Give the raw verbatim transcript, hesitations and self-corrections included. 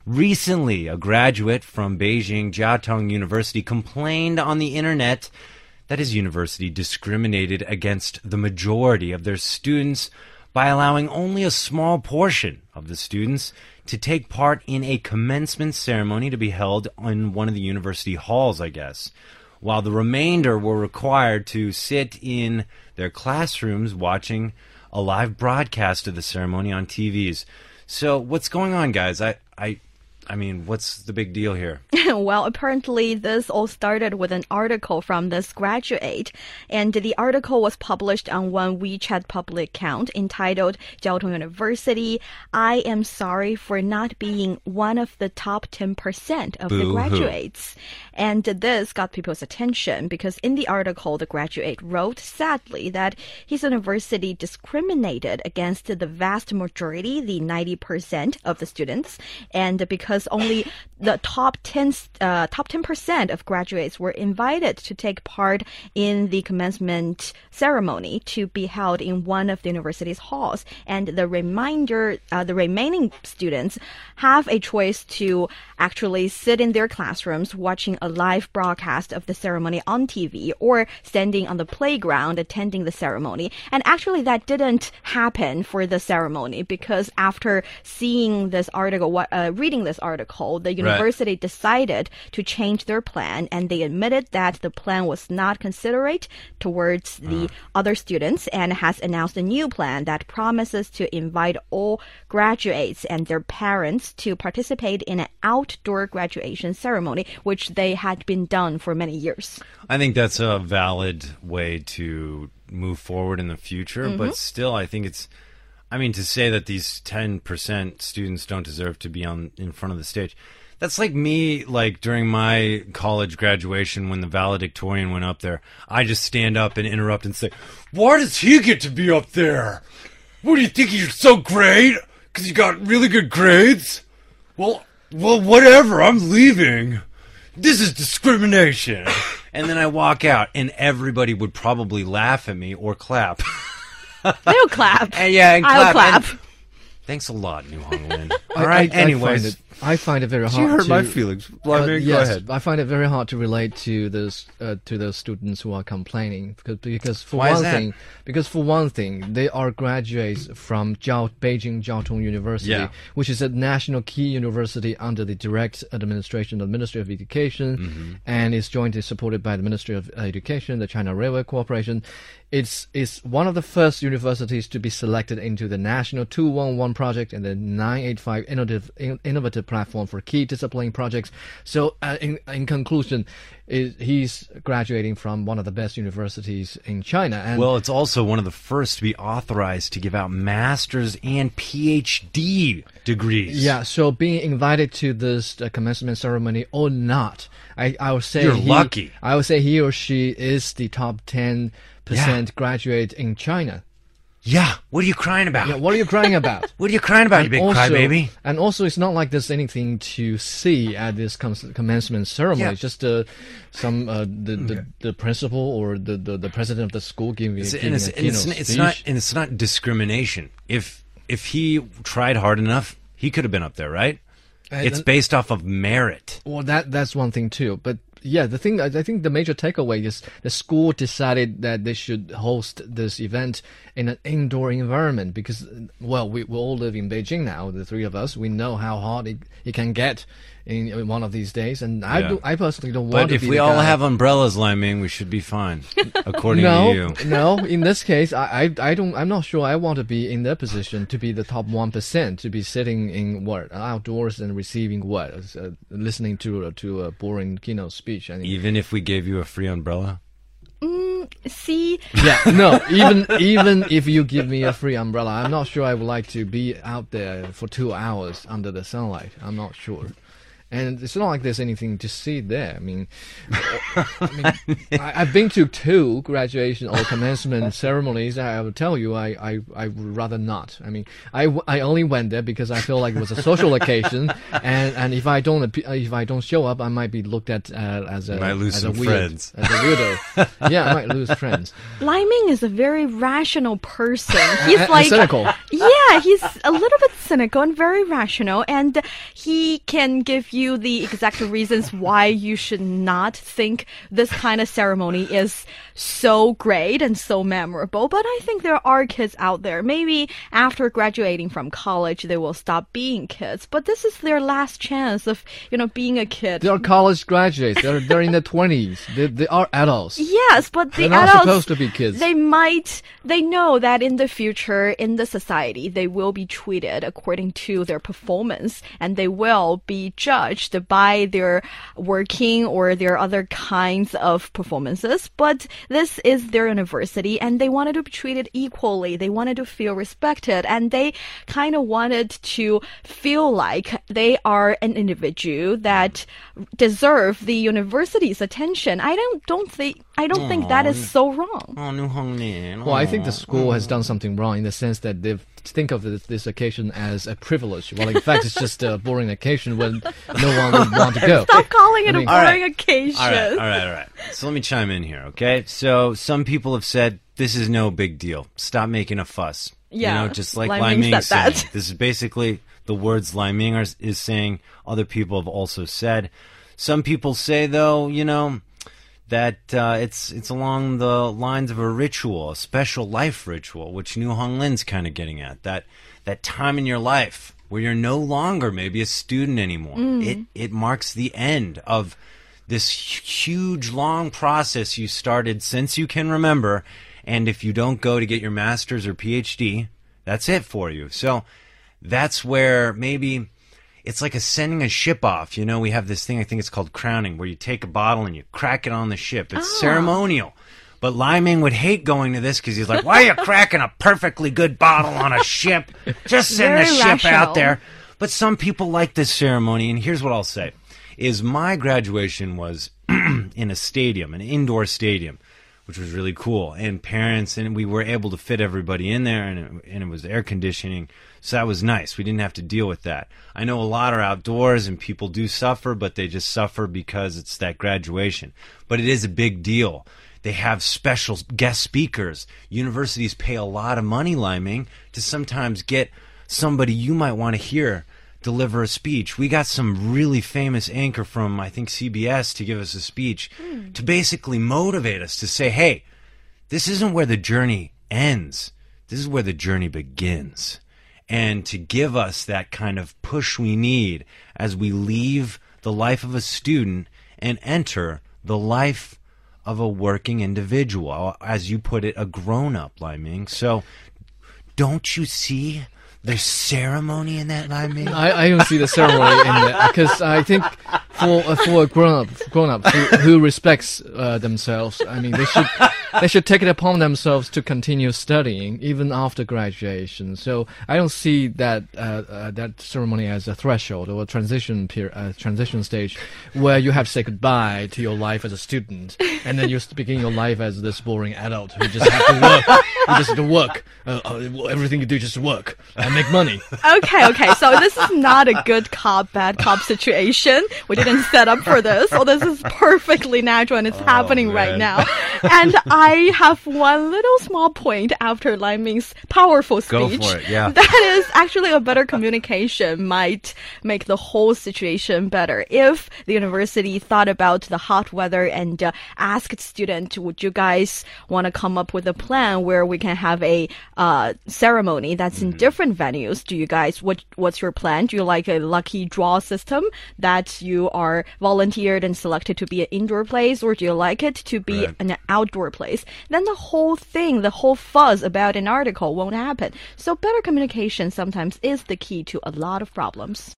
Recently, a graduate from Beijing Jiaotong University complained on the internet that his university discriminated against the majority of their students by allowing only a small portion of the students to take part in a commencement ceremony to be held in one of the university halls, I guess, while the remainder were required to sit in their classrooms watching a live broadcast of the ceremony on T Vs. So what's going on, guys? I, I, I mean, what's the big deal here? Well, apparently this all started with an article from this graduate, and the article was published on one WeChat public account entitled Jiaotong University, I am sorry for not being one of the top ten percent of Boo-hoo. the graduates. And this got people's attention because in the article, the graduate wrote sadly that his university discriminated against the vast majority, the ninety percent of the students, and because only the top ten uh, top ten percent of graduates were invited to take part in the commencement ceremony to be held in one of the university's halls, and the remainder, uh, the remaining students have a choice to actually sit in their classrooms watching a live broadcast of the ceremony on T V or standing on the playground attending the ceremony. And actually that didn't happen for the ceremony because after seeing this article, what, uh, reading this article, the university right. decided to change their plan, and they admitted that the plan was not considerate towards the uh. other students and has announced a new plan that promises to invite all graduates and their parents to participate in an outdoor graduation ceremony, which they had been done for many years. I think that's a valid way to move forward in the future, mm-hmm. but still I think it's, I mean, to say that these ten percent students don't deserve to be on in front of the stage, that's like me, like during my college graduation when the valedictorian went up there, I just stand up and interrupt and say, why does he get to be up there? What do you think, you're so great? Because you got really good grades? Well, well, whatever, I'm leaving. This is discrimination. And then I walk out, and everybody would probably laugh at me or clap. They'll clap. And, yeah, and clap. I'll clap. And, thanks a lot, New Honglin. All right, I, I, anyways. I find, it, I find it very hard you hurt to... my feelings. Uh, Go yes, ahead. I find it very hard to relate to those uh, to those students who are complaining because because for Why one is that? thing because for one thing they are graduates from Jiao, Beijing Jiaotong University, yeah. which is a national key university under the direct administration of the Ministry of Education, mm-hmm. and is jointly supported by the Ministry of Education, the China Railway Corporation. It's it's one of the first universities to be selected into the National two one one project and the nine eighty-five innovative innovative platform for key discipline projects. So, uh, in in conclusion, is he's graduating from one of the best universities in China. And well, it's also one of the first to be authorized to give out master's and P H D degrees. Yeah, so being invited to this uh, commencement ceremony or not, I I would say you're he, lucky. I would say he or she is the top ten percent yeah. graduate in China. Yeah, what are you crying about? Yeah, what are you crying about? What are you crying about, and you big also, crybaby? And also, it's not like there's anything to see at this com commencement ceremony. Yeah. It's just uh, some uh, the, the okay. the principal or the, the, the president of the school giving, it's, giving and it's, a and it's, keynote it's speech. not and it's not discrimination. If if he tried hard enough, he could have been up there, right? And, it's based off of merit. Well, that that's one thing too, but. Yeah, the thing I think the major takeaway is the school decided that they should host this event in an indoor environment because, well, we, we all live in Beijing now, the three of us. We know how hard it, it can get in, in one of these days, and I yeah. do, I personally don't but want to if be we the all guy. have umbrellas, Liming, we should be fine, according no, to you. No, in this case, I, I, I don't, I'm not sure I want to be in their position to be the top one percent, to be sitting in what outdoors and receiving what, uh, listening to to a boring keynote speech. I mean, even if we gave you a free umbrella. Mm, see? Yeah, no, even even if you give me a free umbrella, I'm not sure I would like to be out there for two hours under the sunlight. I'm not sure. And it's not like there's anything to see there. I mean, I mean I, I've been to two graduation or commencement ceremonies. I will tell you, I, I, I would rather not. I mean, I, I only went there because I feel like it was a social occasion, and, and if I don't if I don't show up, I might be looked at uh, as a you might lose as some a weird, friends. as a weirdo. Yeah, I might lose friends. Liming is a very rational person. He's and, like, and cynical. Yeah, he's a little bit cynical and very rational, and he can give you the exact reasons why you should not think this kind of ceremony is so great and so memorable. But I think there are kids out there, maybe after graduating from college, they will stop being kids. But this is their last chance of, you know, being a kid. They are college graduates. They're, they're in their twenties. They, they are adults. Yes, but the They're not adults, supposed to be kids. They might, they know that in the future, in the society, they will be treated according to their performance, and they will be judged by their working or their other kinds of performances. But this is their university, and they wanted to be treated equally. They wanted to feel respected, and they kind of wanted to feel like they are an individual that deserve the university's attention. I don't don't think I don't think that is so wrong. Oh, New Hong Lin. Well, I think the school has done something wrong in the sense that they think of this, this occasion as a privilege. Well, in fact, it's just a boring occasion when no one would want to go. Stop calling it I mean- a boring All right. occasion. All right, all right, all right. So let me chime in here, okay? So some people have said this is no big deal. Stop making a fuss. Yeah, You know, just like Lai Lai Ming Ming said said. that. This is basically the words Lai Ming are, is saying. Other people have also said. Some people say, though, you know, that uh, it's it's along the lines of a ritual, a special life ritual, which New Hong Lin's kind of getting at. That that time in your life where you're no longer maybe a student anymore. It it marks the end of this huge, long process you started since you can remember. And if you don't go to get your master's or P H D, that's it for you. So that's where maybe it's like a sending a ship off. You know, we have this thing, I think it's called crowning, where you take a bottle and you crack it on the ship. It's ceremonial. But Lai Ming would hate going to this because he's like, why are you cracking a perfectly good bottle on a ship? Just send the Very ship rational. out there. But some people like this ceremony, and here's what I'll say, is my graduation was in a stadium, an indoor stadium, which was really cool. And parents, and we were able to fit everybody in there, and it, and it was air conditioning. So that was nice. We didn't have to deal with that. I know a lot are outdoors, and people do suffer, but they just suffer because it's that graduation. But it is a big deal. They have special guest speakers. Universities pay a lot of money, Lai Ming, to sometimes get somebody you might want to hear deliver a speech. We got some really famous anchor from, I think, C B S to give us a speech to basically motivate us to say, hey, this isn't where the journey ends. This is where the journey begins. And to give us that kind of push we need as we leave the life of a student and enter the life of a working individual, as you put it, a grown-up, Lai Ming. So don't you see there's ceremony in that, Lai Ming? I, I don't see the ceremony in there because I think for uh, for a grown up grown up who, who respects uh, themselves, I mean they should they should take it upon themselves to continue studying even after graduation. So I don't see that uh, uh, that ceremony as a threshold or a transition period, uh, transition stage where you have to say goodbye to your life as a student and then you begin your life as this boring adult who just have to work. You just have to work. Uh, uh, everything you do just work and make money. Okay, okay. So this is not a good cop, bad cop situation. We didn't set up for this. So this is perfectly natural and it's happening right man. now. And I have one little small point after Lai Ming's powerful Go speech. for it, yeah. That is actually a better communication might make the whole situation better. If the university thought about the hot weather and uh, asked students, would you guys want to come up with a plan where we can have a uh, ceremony that's in different venues? Do you guys, what what's your plan? Do you like a lucky draw system that you are volunteered and selected to be an indoor place, or do you like it to be Right. an outdoor place? Then the whole thing, the whole fuzz about an article won't happen. So better communication sometimes is the key to a lot of problems.